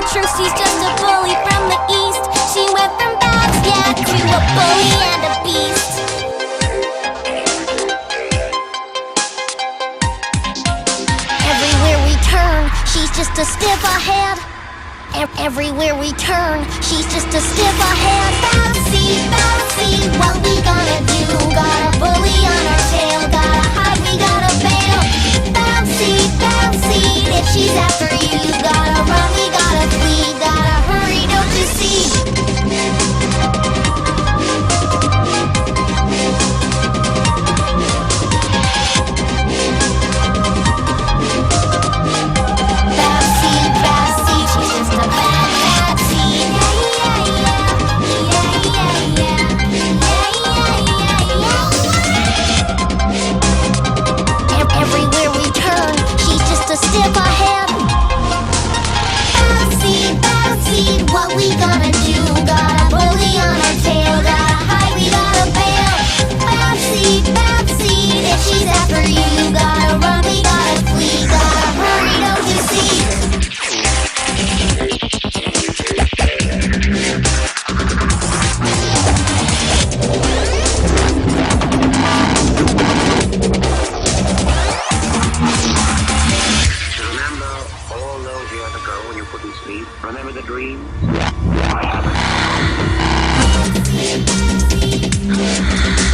true, she's just a bully from the east. She went from bad, yeah, to a bully and a beast. Everywhere we turn, she's just a step ahead. Everywhere we turn, she's just a step ahead. Bouncy, bouncy, what we gonna do? Got a bully on our tail, gotta hide, we gotta bail. Bouncy, bouncy, if she's after you, gotta run, we gotta flee, gotta hurry, don't you see? Step ahead. Bouncy, bouncy, what we gonna do? Got a bully on our tail, gotta hide, we gotta bail. Bouncy, bouncy, if she's after you, gotta run, we gotta flee, gotta hurry, don't you see? Remember the dream? I have it.